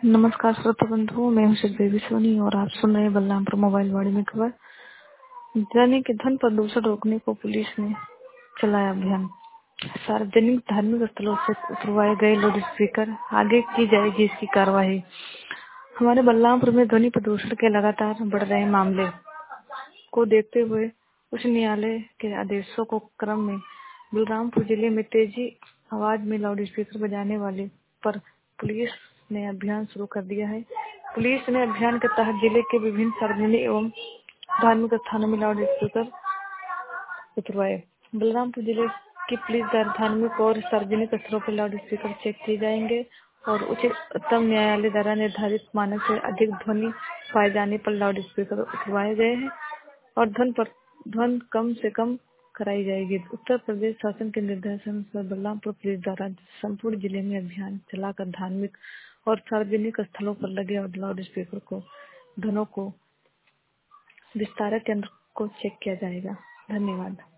नमस्कार श्रोता बंधुओं, मैं हूं शिव देवी सोनी और आप सुन रहे हैं बलरामपुर मोबाइल वाड़ी में खबर। दैनिक धन प्रदूषण रोकने को पुलिस ने चलाया अभियान। सार्वजनिक धार्मिक स्थलों से उतरवाए गए लाउड स्पीकर, आगे की जाएगी इसकी कार्रवाई। हमारे बलरामपुर में ध्वनि प्रदूषण के लगातार बढ़ रहे मामले को देखते हुए उच्च न्यायालय के आदेशों को क्रम में बलरामपुर जिले में तेजी आवाज में लाउड स्पीकर बजाने वाले पर पुलिस ने अभियान शुरू कर दिया है। पुलिस ने अभियान के तहत जिले के विभिन्न सार्वजनिक एवं धार्मिक स्थानों में लाउड स्पीकर उतरवाए। बलरामपुर जिले की पुलिस द्वारा धार्मिक और सार्वजनिक स्थलों पर लाउड स्पीकर चेक किए जाएंगे और उच्चतम न्यायालय द्वारा निर्धारित मानक से अधिक ध्वनि पाए जाने पर लाउड स्पीकर उतरवाए गए हैं और ध्वनि कम से कम कराई जाएगी। उत्तर प्रदेश शासन के निर्देशानुसार बलरामपुर पुलिस द्वारा संपूर्ण जिले में अभियान चलाकर धार्मिक और सार्वजनिक स्थलों पर लगे और लाउड स्पीकर को ध्वनों को विस्तारक केंद्र को चेक किया जाएगा। धन्यवाद।